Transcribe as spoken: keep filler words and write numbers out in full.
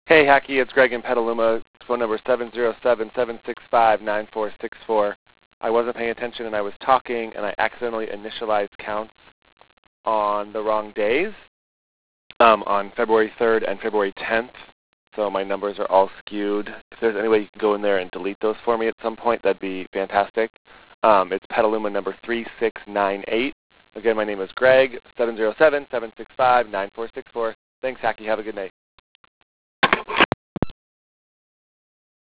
Hey, Hacky, it's Greg in Petaluma. Phone number seven zero seven, seven six five, nine four six four. I wasn't paying attention and I was talking and I accidentally initialized counts on the wrong days um, on February third and February tenth. So my numbers are all skewed. If there's any way you can go in there and delete those for me at some point, that'd be fantastic. Um, it's Petaluma number three six nine eight. Again, my name is Greg, seven zero seven, seven six five, nine four six four. Thanks, Hacky. Have a good night.